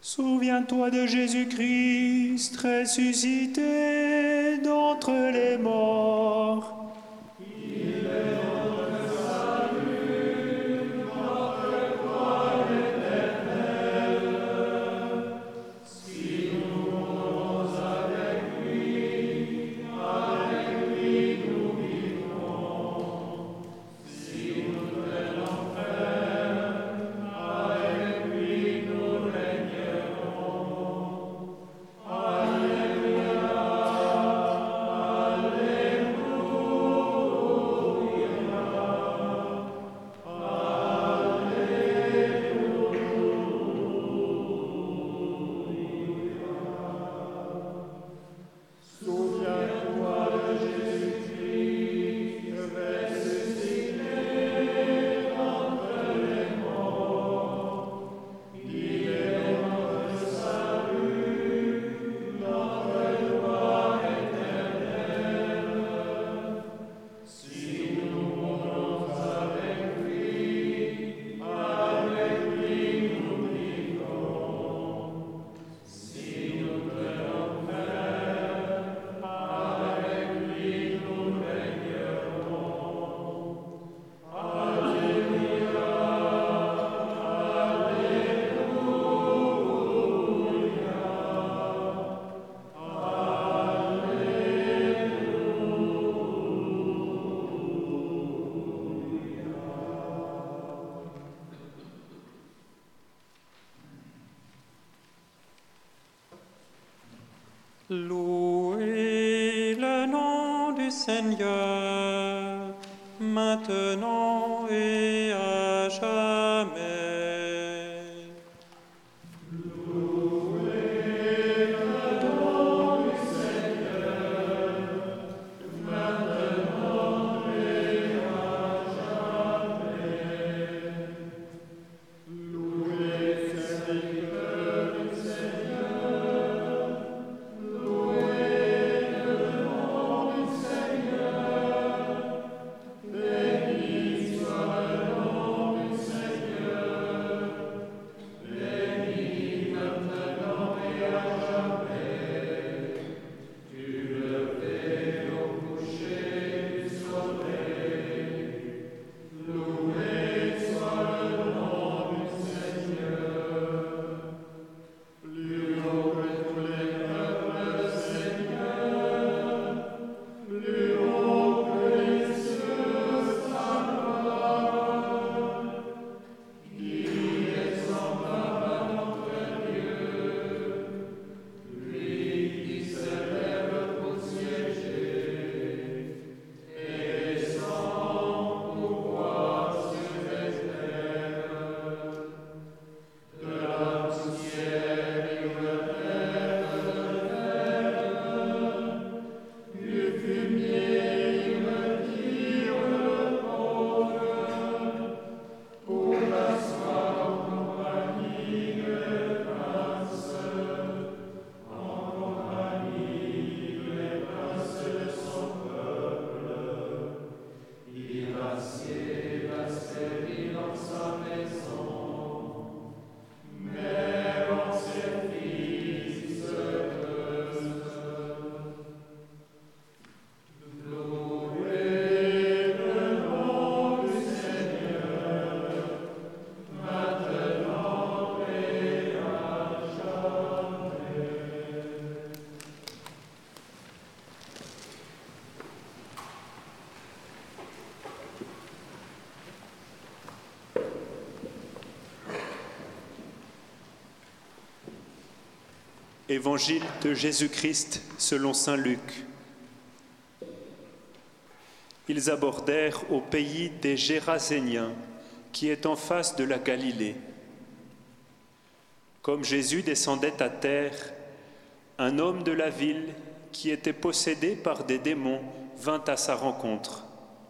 Souviens-toi de Jésus-Christ ressuscité d'entre les morts. Louez le nom du Seigneur, maintenant et à jamais. Évangile de Jésus-Christ selon saint Luc. Ils abordèrent au pays des Géraséniens, qui est en face de la Galilée. Comme Jésus descendait à terre, un homme de la ville, qui était possédé par des démons, vint à sa rencontre.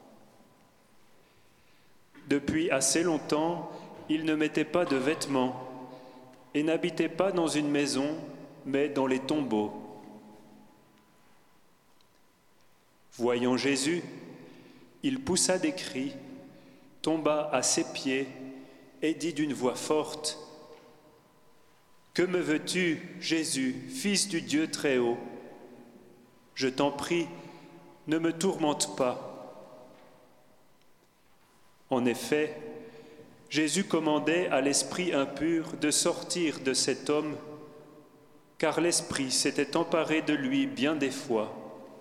Depuis assez longtemps, il ne mettait pas de vêtements et n'habitait pas dans une maison, mais dans les tombeaux. Voyant Jésus, il poussa des cris, tomba à ses pieds et dit d'une voix forte : « Que me veux-tu, Jésus, Fils du Dieu très haut? Je t'en prie, ne me tourmente pas. » En effet, Jésus commandait à l'esprit impur de sortir de cet homme, car l'esprit s'était emparé de lui bien des fois.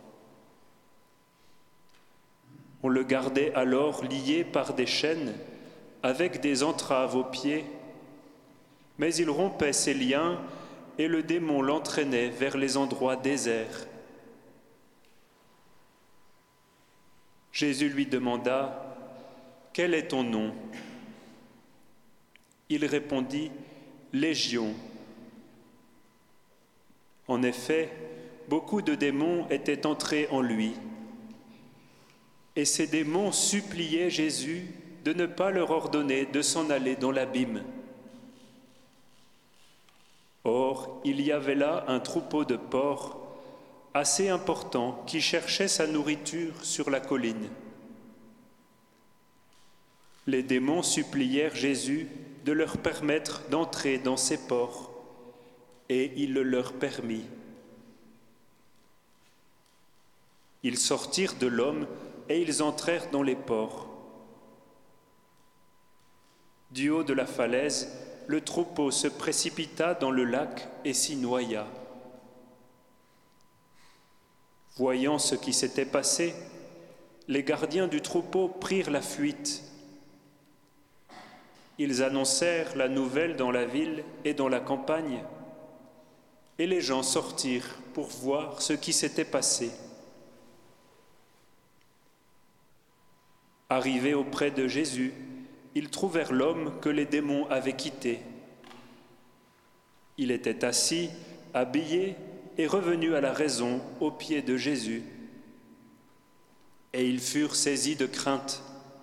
On le gardait alors lié par des chaînes, avec des entraves aux pieds, mais il rompait ses liens et le démon l'entraînait vers les endroits déserts. Jésus lui demanda « Quel est ton nom ?» Il répondit « Légion ». En effet, beaucoup de démons étaient entrés en lui. Et ces démons suppliaient Jésus de ne pas leur ordonner de s'en aller dans l'abîme. Or, il y avait là un troupeau de porcs assez important qui cherchait sa nourriture sur la colline. Les démons supplièrent Jésus de leur permettre d'entrer dans ces porcs, et il le leur permit. Ils sortirent de l'homme et ils entrèrent dans les porcs. Du haut de la falaise, le troupeau se précipita dans le lac et s'y noya. Voyant ce qui s'était passé, les gardiens du troupeau prirent la fuite. Ils annoncèrent la nouvelle dans la ville et dans la campagne, et les gens sortirent pour voir ce qui s'était passé. Arrivés auprès de Jésus, ils trouvèrent l'homme que les démons avaient quitté. Il était assis, habillé et revenu à la raison aux pieds de Jésus. Et ils furent saisis de crainte.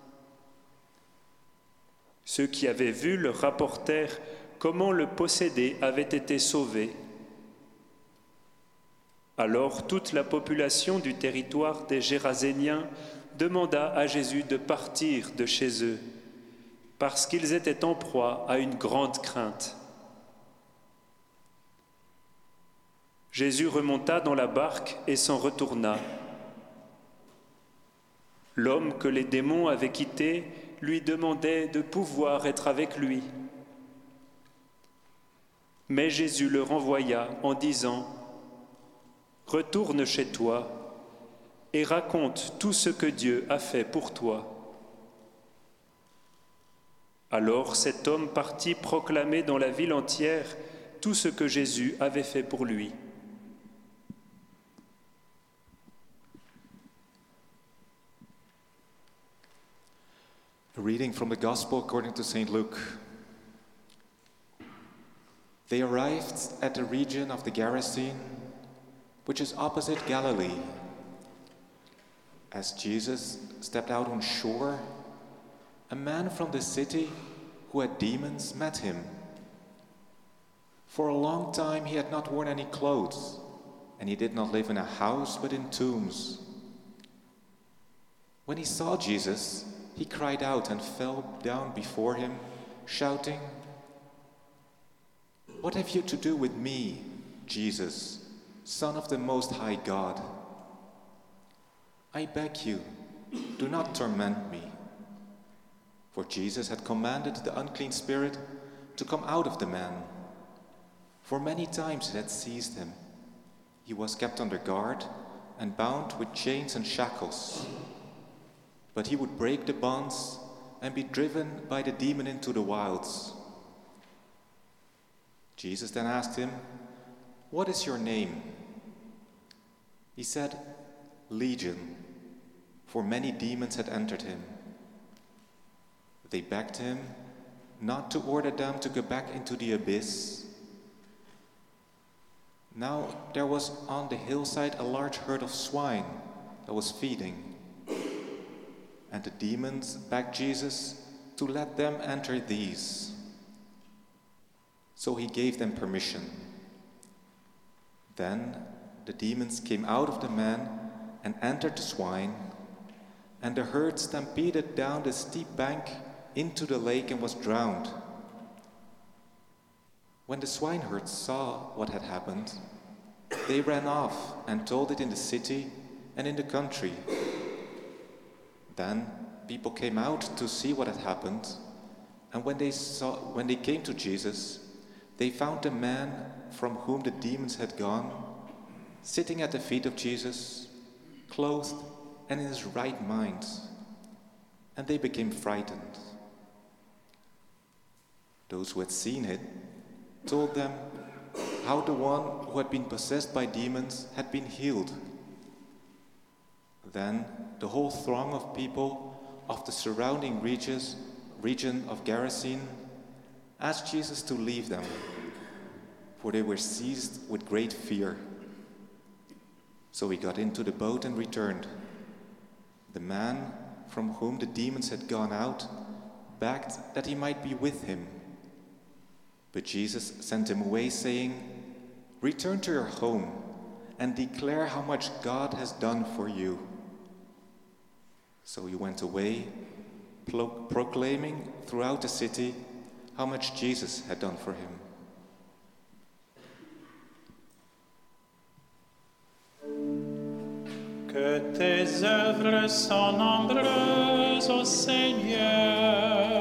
Ceux qui avaient vu leur rapportèrent comment le possédé avait été sauvé. Alors toute la population du territoire des Géraséniens demanda à Jésus de partir de chez eux, parce qu'ils étaient en proie à une grande crainte. Jésus remonta dans la barque et s'en retourna. L'homme que les démons avaient quitté lui demandait de pouvoir être avec lui. Mais Jésus le renvoya en disant « Retourne chez toi et raconte tout ce que Dieu a fait pour toi. » Alors cet homme partit proclamer dans la ville entière tout ce que Jésus avait fait pour lui. A reading from the Gospel according to St. Luke. They arrived at the region of the Gerasene, which is opposite Galilee. As Jesus stepped out on shore, a man from the city who had demons met him. For a long time he had not worn any clothes, and he did not live in a house but in tombs. When he saw Jesus, he cried out and fell down before him, shouting, "What have you to do with me, Jesus, Son of the Most High God? I beg you, do not torment me." For Jesus had commanded the unclean spirit to come out of the man. For many times it had seized him. He was kept under guard and bound with chains and shackles. But he would break the bonds and be driven by the demon into the wilds. Jesus then asked him, "What is your name?" He said, "Legion," for many demons had entered him. They begged him not to order them to go back into the abyss. Now there was on the hillside a large herd of swine that was feeding. And the demons begged Jesus to let them enter these. So he gave them permission. Then the demons came out of the man and entered the swine, and the herd stampeded down the steep bank into the lake and was drowned. When the swineherds saw what had happened, they ran off and told it in the city and in the country. Then people came out to see what had happened, and when they came to Jesus, they found the man from whom the demons had gone, sitting at the feet of Jesus, clothed and in his right mind, and they became frightened. Those who had seen it told them how the one who had been possessed by demons had been healed. Then the whole throng of people of the surrounding region of Gerasene asked Jesus to leave them, for they were seized with great fear. So he got into the boat and returned. The man from whom the demons had gone out begged that he might be with him. But Jesus sent him away, saying, "Return to your home and declare how much God has done for you." So he went away, proclaiming throughout the city how much Jesus had done for him. Que tes œuvres sont nombreuses, ô Seigneur.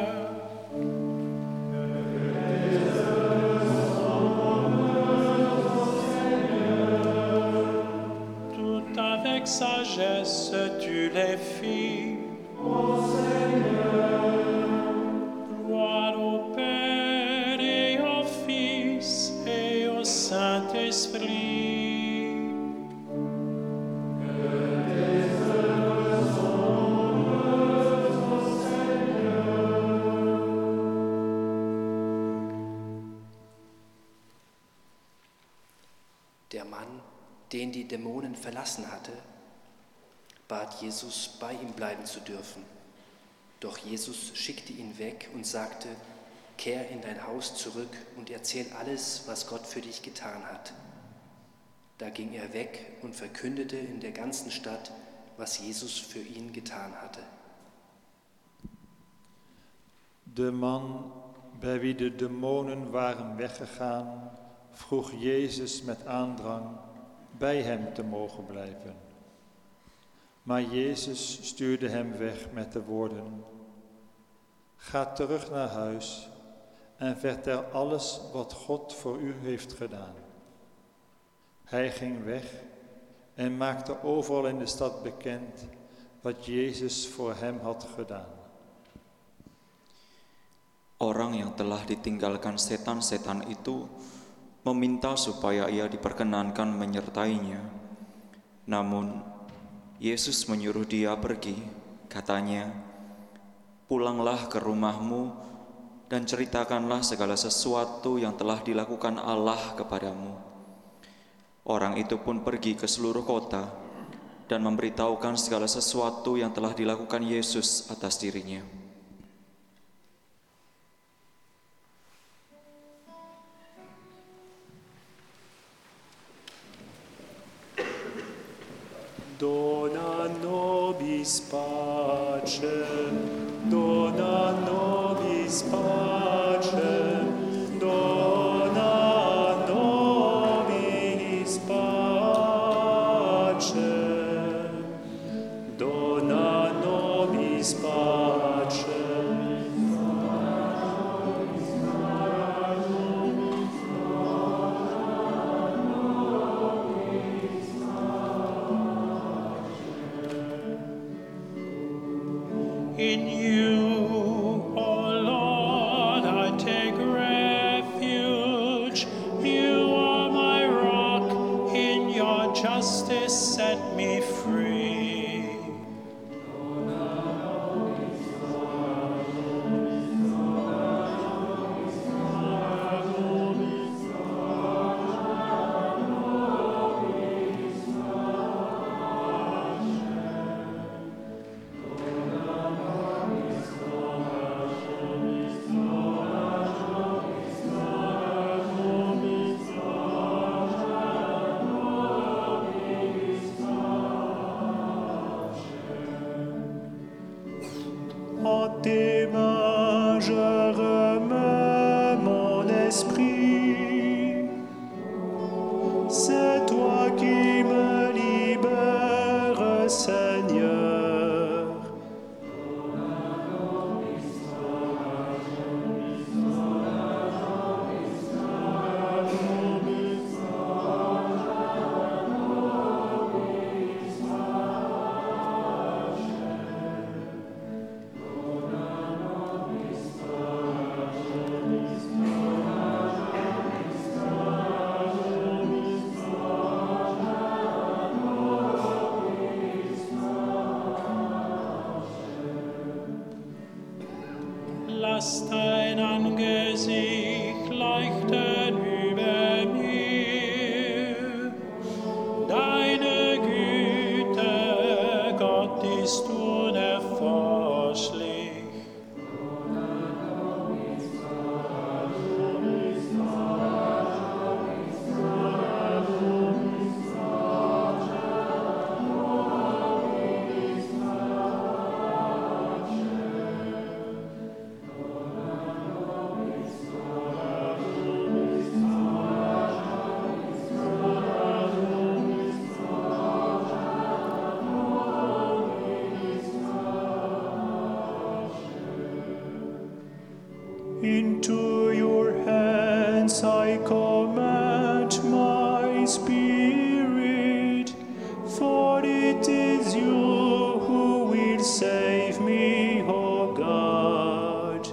Tout avec sagesse tu les fis. Ô Seigneur. Gloire au Père et au Fils et au Saint-Esprit. Der Mann, den die Dämonen verlassen hatte, bat Jesus, bei ihm bleiben zu dürfen. Doch Jesus schickte ihn weg und sagte, kehr in dein Haus zurück und erzähl alles, was Gott für dich getan hat. Da ging er weg und verkündete in der ganzen Stadt, was Jesus für ihn getan hatte. De man bij wie de demonen waren weggegaan, vroeg Jezus met aandrang bij hem te mogen blijven. Maar Jezus stuurde hem weg met de woorden: ga terug naar huis en vertel alles wat God voor u heeft gedaan. Hij ging weg en maakte overal in de stad bekend wat Jezus voor hem had gedaan. Orang yang telah ditinggalkan setan-setan itu meminta supaya ia diperkenankan menyertainya. Namun, Yesus menyuruh dia pergi. Katanya, pulanglah ke rumahmu dan ceritakanlah segala sesuatu yang telah dilakukan Allah kepadamu. Orang itu pun pergi ke seluruh kota dan memberitahukan segala sesuatu yang telah dilakukan Yesus atas dirinya. Dona nobis pacem, dona nobis pacem, dona nobis pacem, dona nobis pacem. In you, O Lord, I take refuge. You are my rock. In your justice set me free. En tes mains je remets mon esprit. Into your hands I commit my spirit, for it is you who will save me, O God.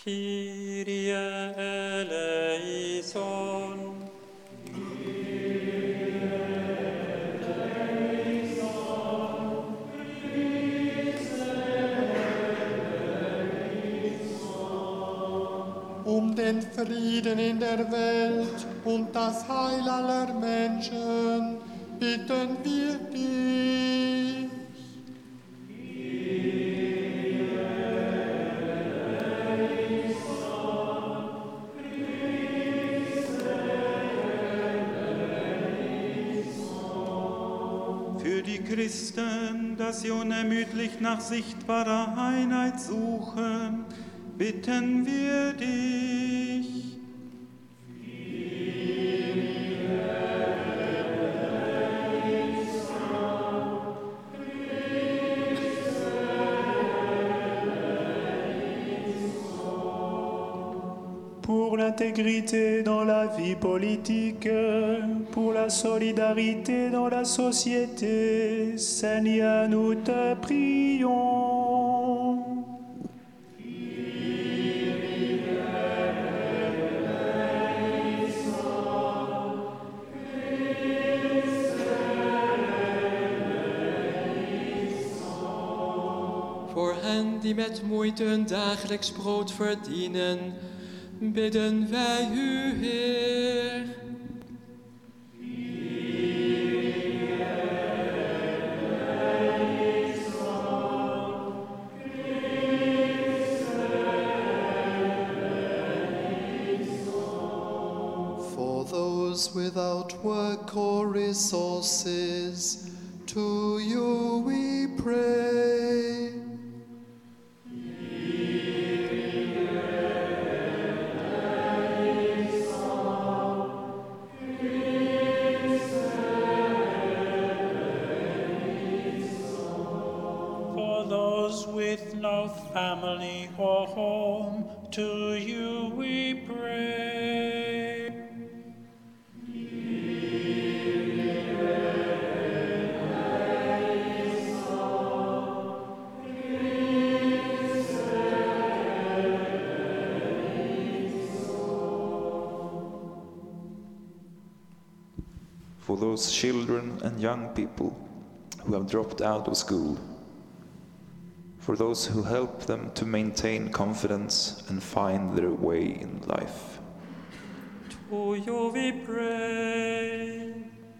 Kyrie eleison. Um den Frieden in der Welt und das Heil aller Menschen bitten wir dich. Für die Christen, dass sie unermüdlich nach sichtbarer Einheit suchen, bitten wir dich. Pour l'intégrité dans la vie politique, pour la solidarité dans la société, Seigneur, nous te prions. Voor hen die met moeite hun dagelijks brood verdienen, bidden wij u, Heer. For those without work or resources, to you we pray. For those with no family or home, to you we pray. For those children and young people who have dropped out of school, for those who help them to maintain confidence and find their way in life. To you we pray.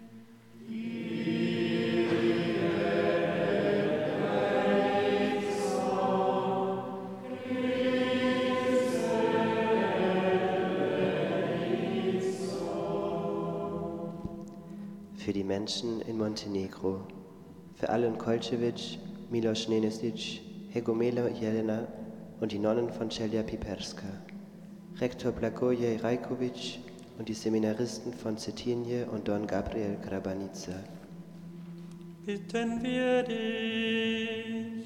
Für die Menschen in Montenegro, für Alen Kolčević, Miloš Nenesić, Hegomela Jelena und die Nonnen von Celja Piperska, Rektor Blagoje Rajković und die Seminaristen von Cetinje und Don Gabriel Grabanica. Bitten wir dich.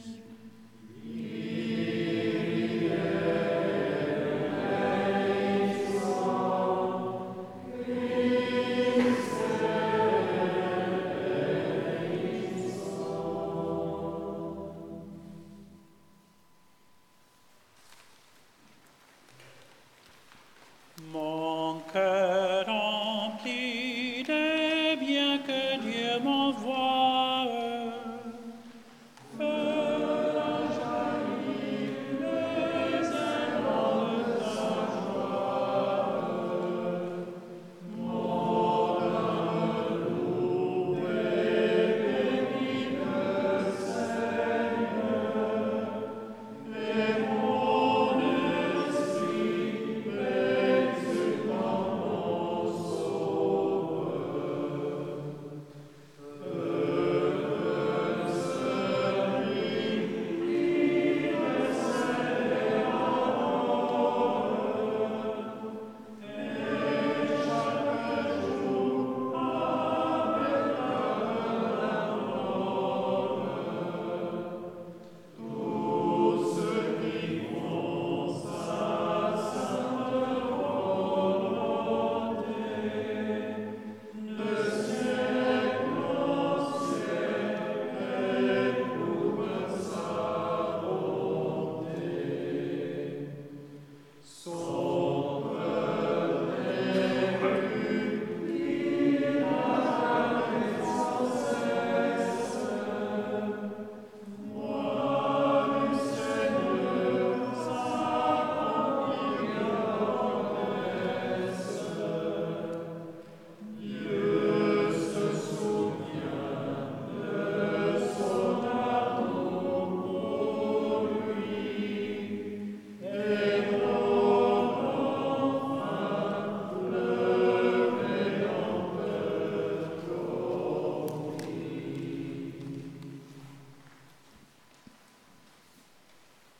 Mon cœur rempli des biens que Dieu m'envoie, fais jaillir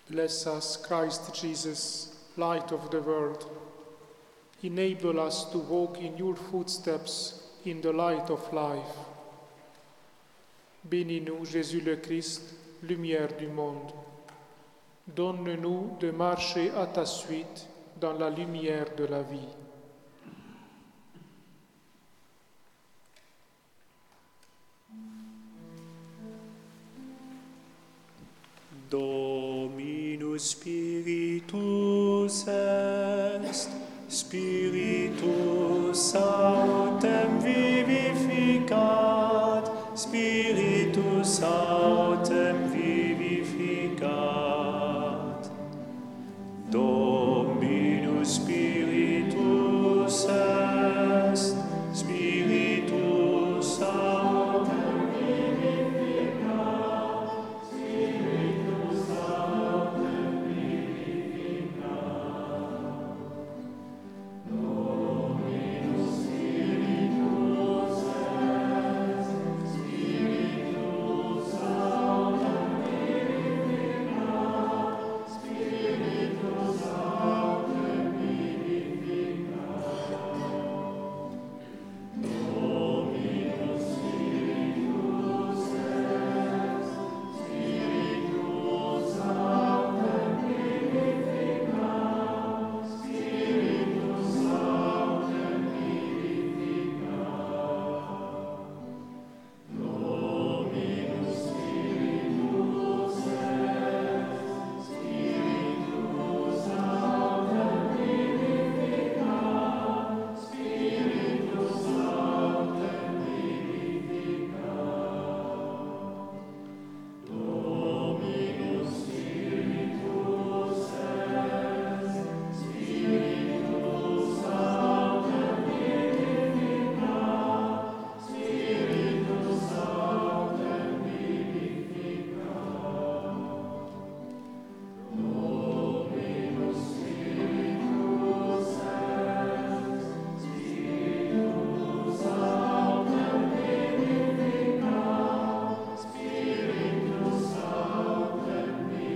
Bless us, Christ Jesus, light of the world. Enable us to walk in your footsteps in the light of life. Bénis-nous, Jésus le Christ, lumière du monde. Donne-nous de marcher à ta suite dans la lumière de la vie. Dominus Spiritus est, Spiritus autem vivificat, Spiritus autem vivificat. Dominus Spiritus est, Spiritus autem vivificat, Spiritus autem vivificat. Dominus Spiritus est, Spiritus autem vivificat, Spiritus autem vivificat. Dominus Spiritus est, Spiritus autem vivificat, Spiritus autem vivificat. Dominus Spiritus est, Spiritus autem vivificat, Spiritus autem vivificat. Dominus Spiritus est, Spiritus autem vivificat, Spiritus autem vivificat. Dominus Spiritus est, Spiritus autem vivificat, Spiritus autem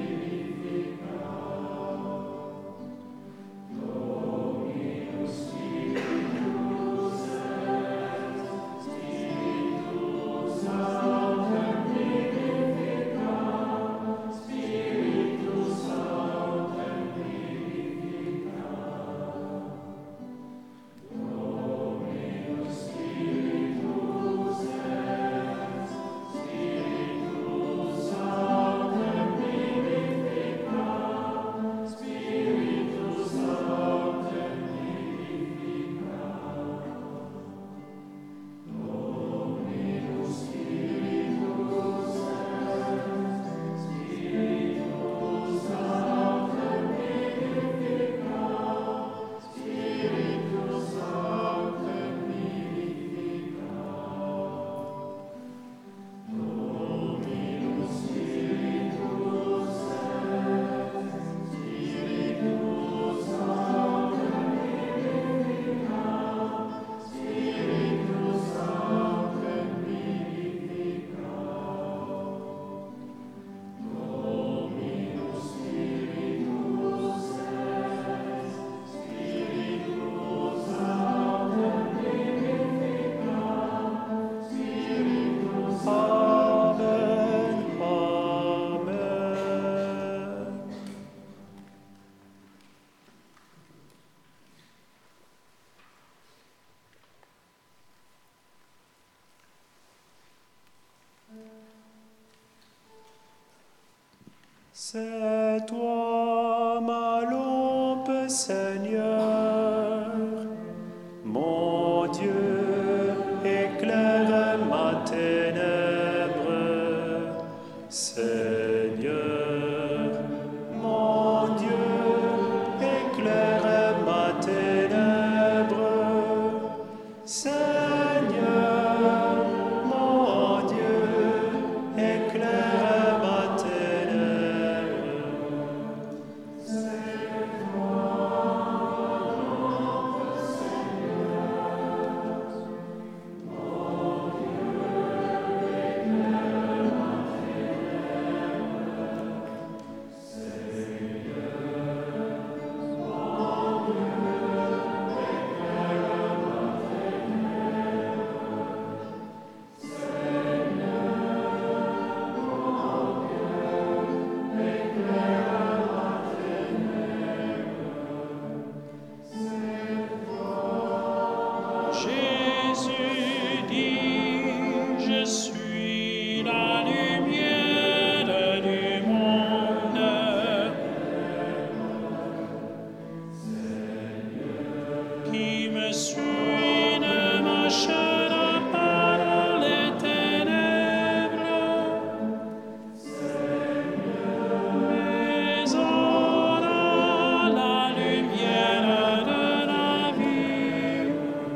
vivificat. Dominus Spiritus est, Spiritus autem vivificat, Spiritus autem vivificat. Dominus Spiritus est, Spiritus autem vivificat, Spiritus autem vivificat. Dominus Spiritus est, Spiritus autem vivificat, Spiritus autem vivificat. Dominus Spiritus C'est toi ma lampe, Seigneur, mon Dieu, éclaire ma ténèbre. Seigneur, mon Dieu, éclaire ma ténèbre. Seigneur, mon Dieu, éclaire ma ténèbre. C'est toi Suis ne marchera pas dans les ténèbres, mais on a la lumière de la vie.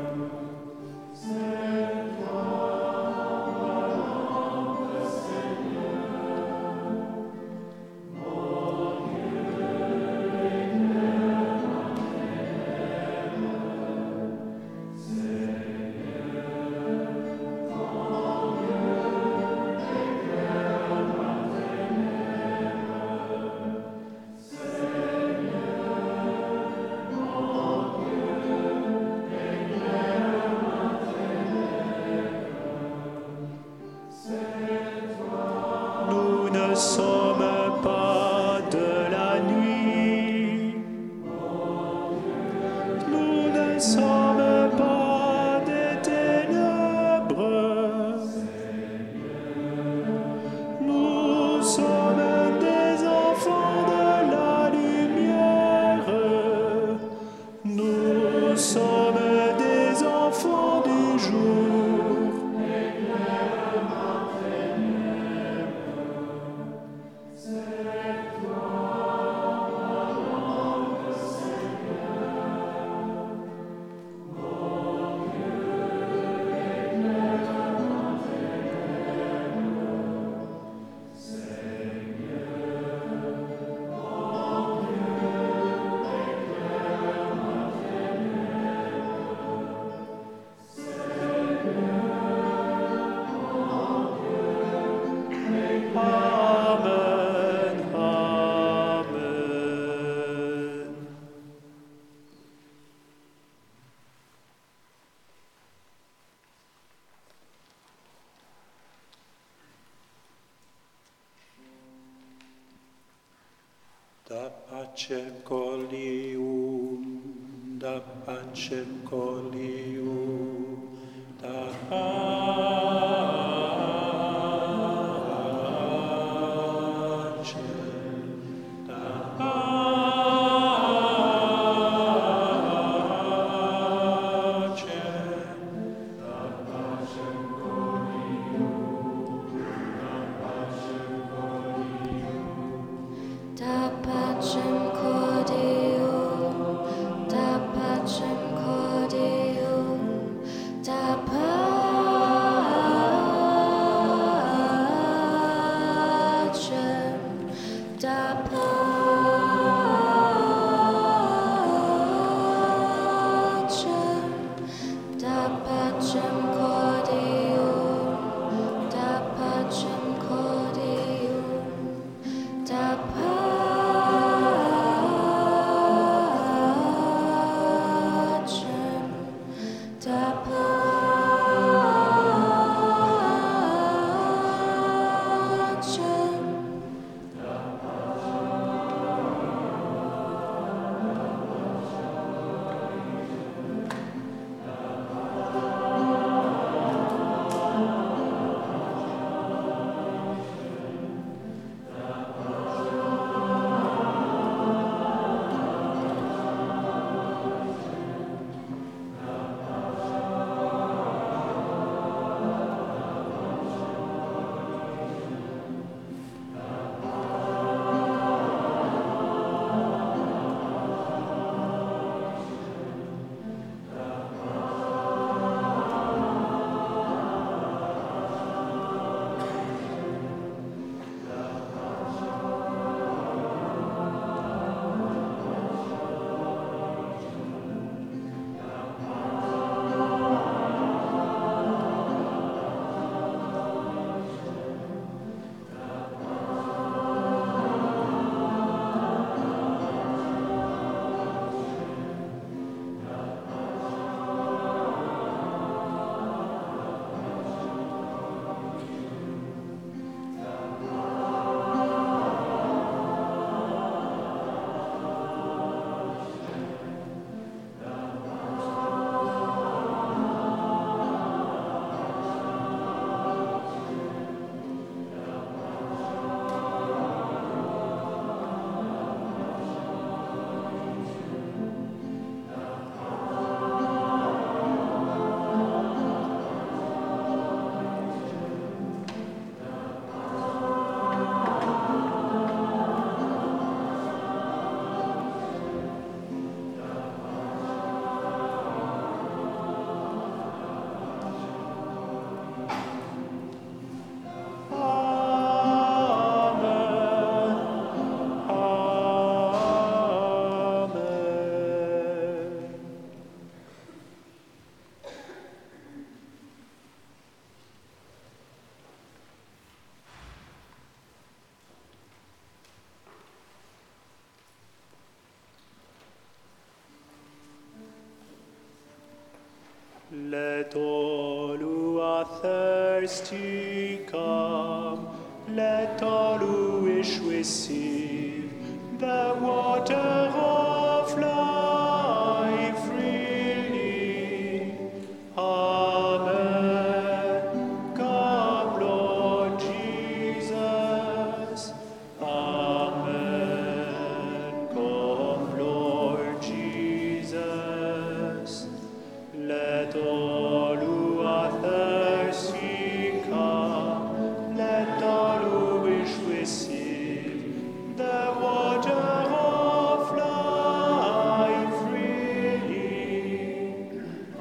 Nous ne sommes pas de la nuit. Nous ne sommes pas des ténèbres. Nous sommes des enfants de la lumière. Nous sommes des enfants du jour. Amen, Amen. Da pacem colium, da pacem colium, da pacem, da Da pacem cordium, da pacem cordium, da pacem Let all who are thirsty come, let all who wish receive the water of life freely. Amen. Come, Lord Jesus. Amen. Come, Lord Jesus. Let all who are thirsty come, let all who wish receive the water of life freely.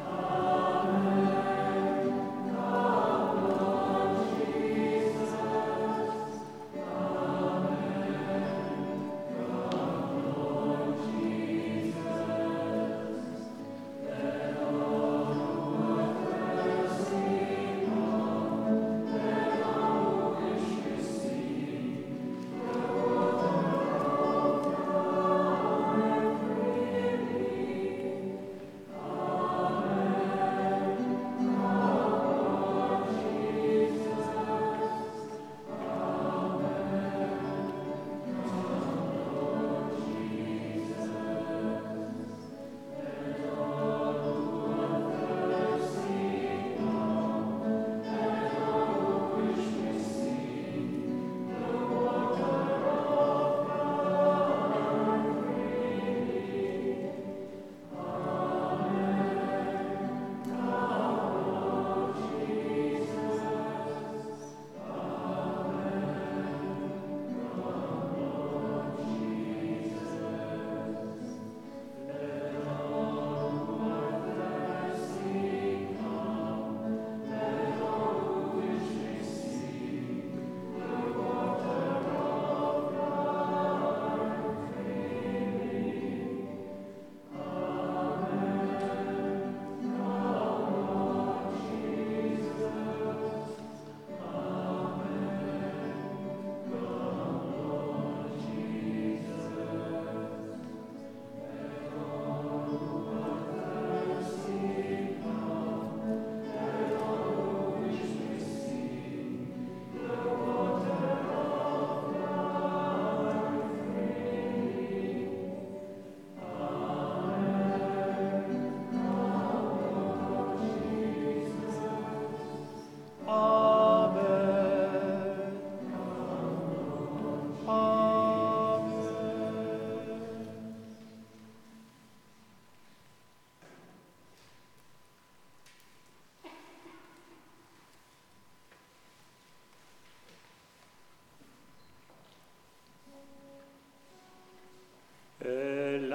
El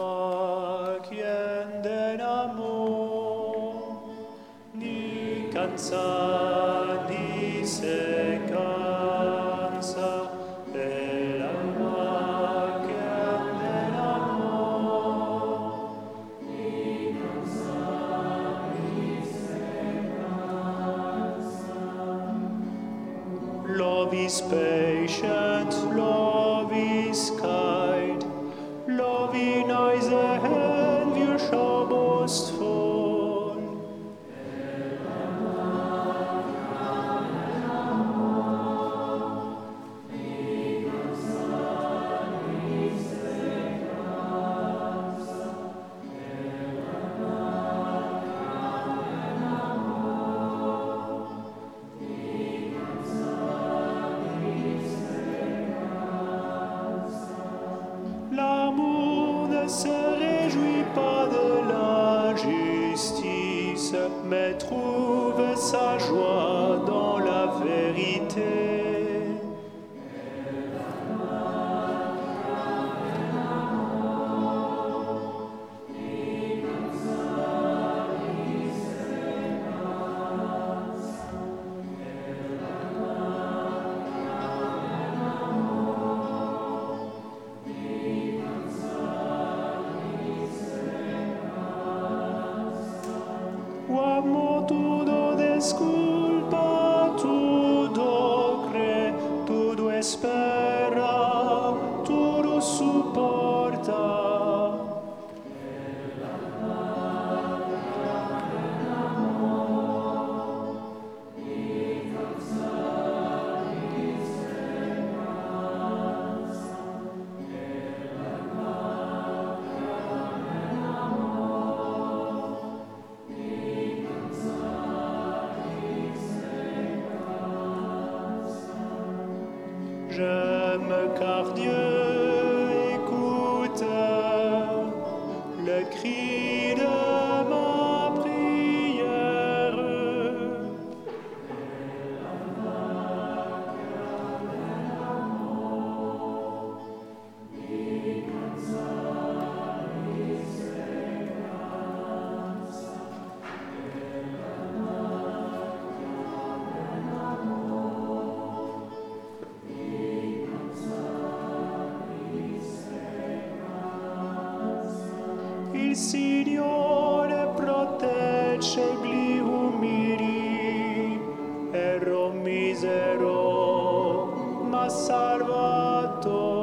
alma quien amor ni cansa ni se cansa. El alma quien amor ni cansa ni se cansa. Love is patient, love is kind. Love in Eisen, wir schaust von. L'amour ne se réjouit pas de l'injustice, mais trouve sa joie dans la vérité. Uomo todo desculpa, todo le cri de ma prière. Il Signore protegge gli umili, ero misero, ma salvato.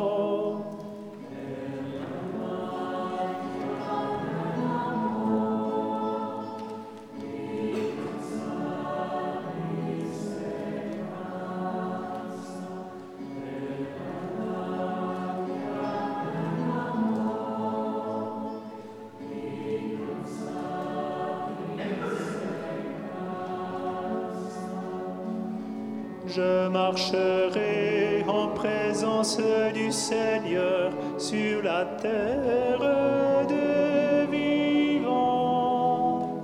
Je marcherai en présence du Seigneur sur la terre des vivants.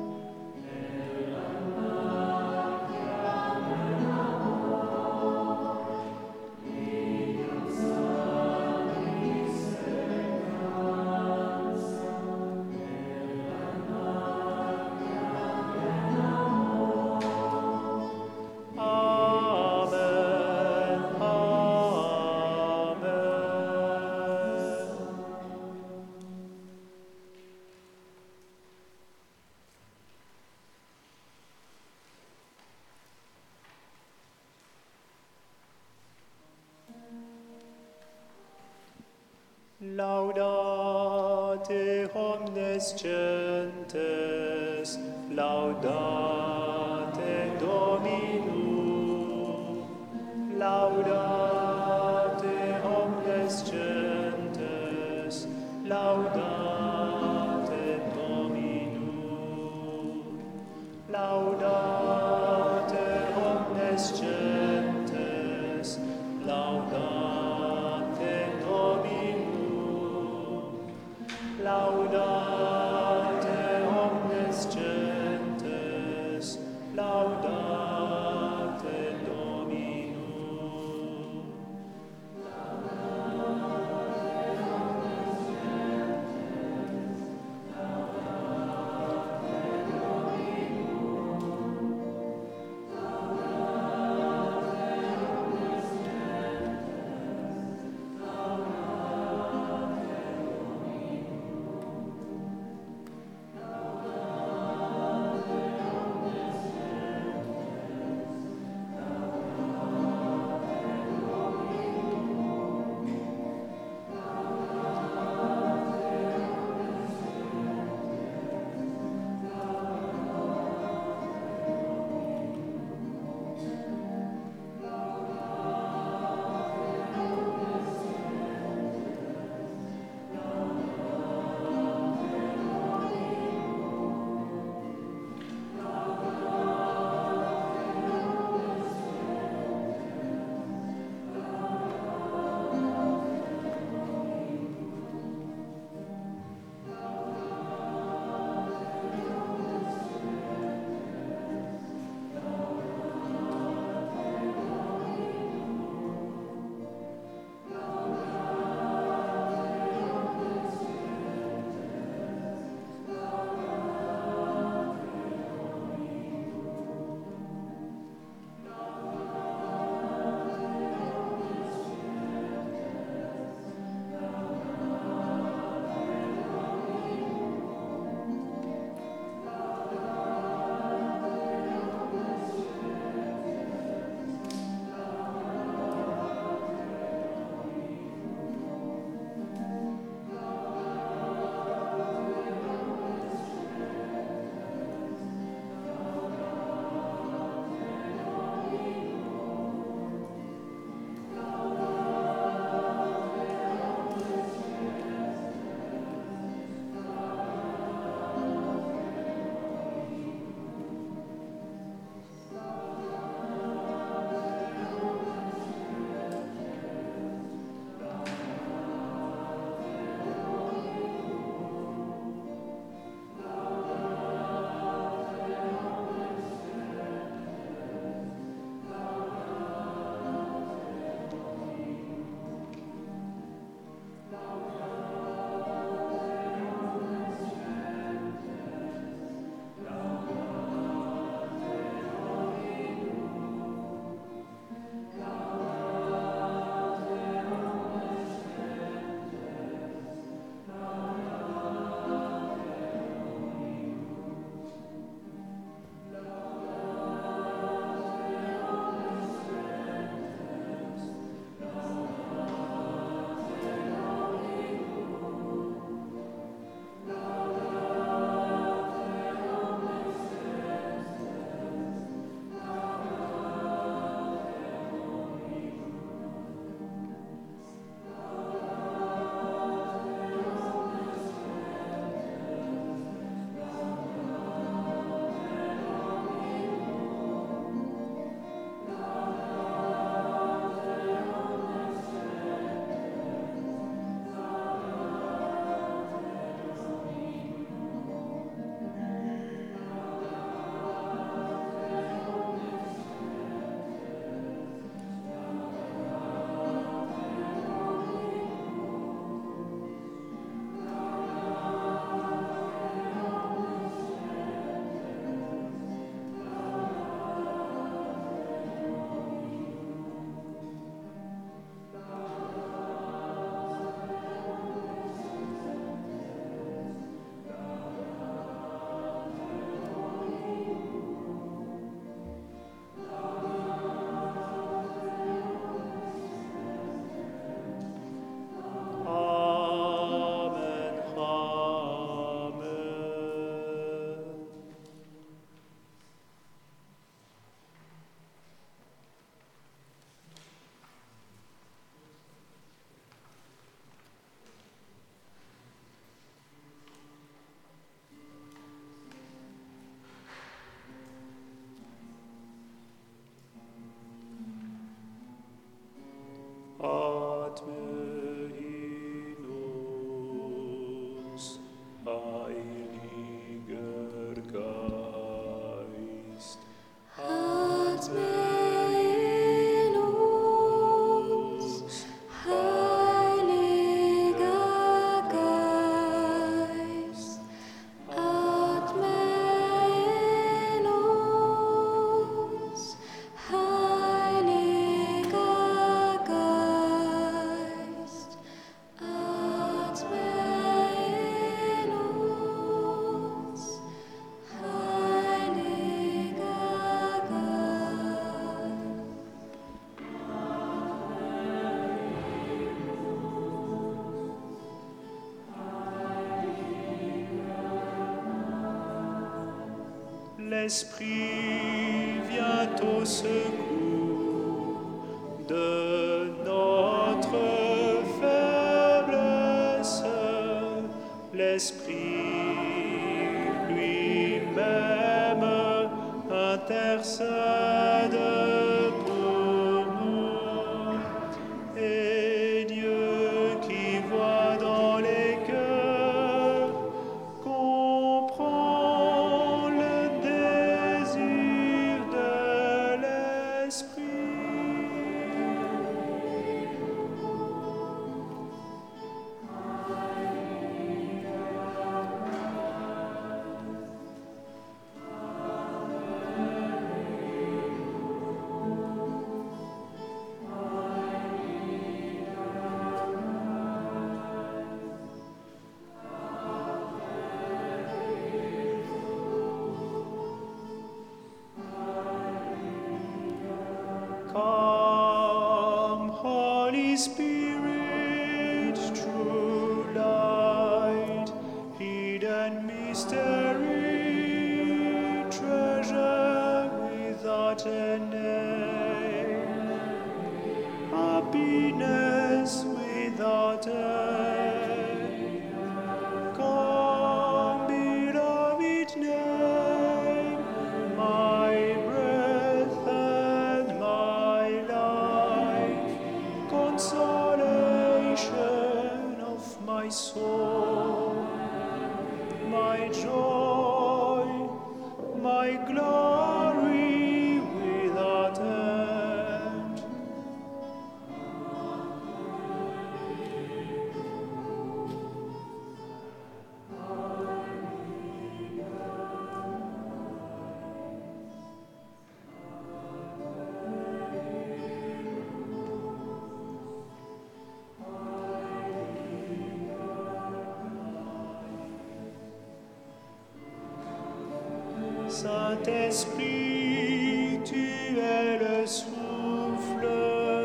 Laudate omnes gentes, laudate Dominum, laudate omnes gentes, laudate Dominum, laudate omnes gentes, laudate Dominum, laudate omnes gentes, laudate Dominum. L'Esprit vient au secours de notre faiblesse. L'Esprit lui-même intercède pour nous. Et Dieu qui voit dans les cœurs comprend le désir de l'Esprit. Come, Holy Spirit, true light, hidden mystery, treasure without a name, happiness without end. Come, beloved name, my breath and my life, consolation of my soul, my joy, my glory without end. Saint-Esprit, tu es le souffle,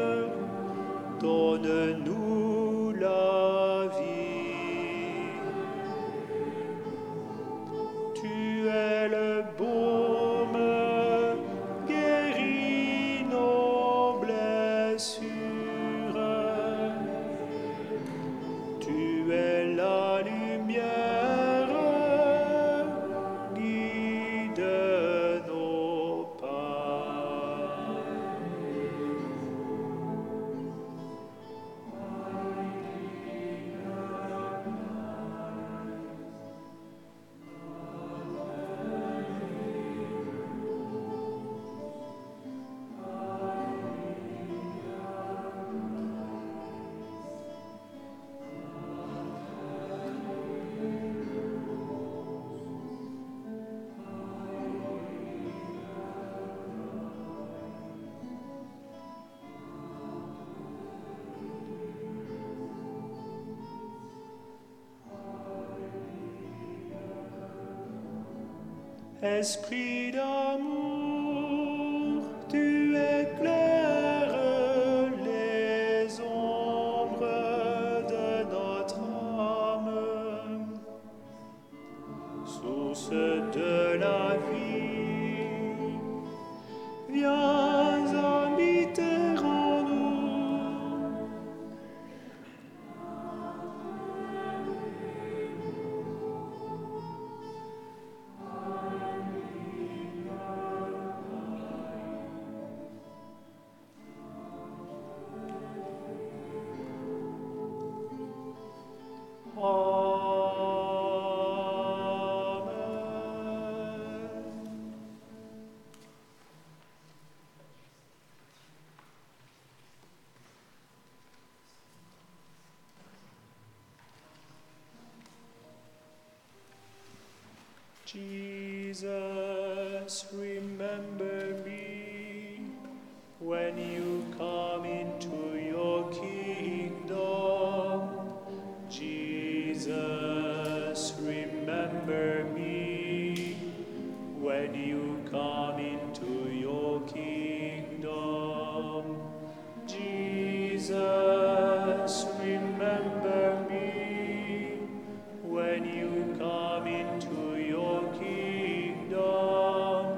donne-nous la vie. Tu es le baume, guéris nos blessures. Tu es la lumière, guide nos pas. Esprit d'amour, tu éclaires les ombres de notre âme, source de la vie, viens habiter en nous. Jesus, remember me when you come into your kingdom. Jesus, remember me when you come into your kingdom. Jesus, remember me when you come into your kingdom.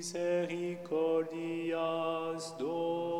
misericordias Domini.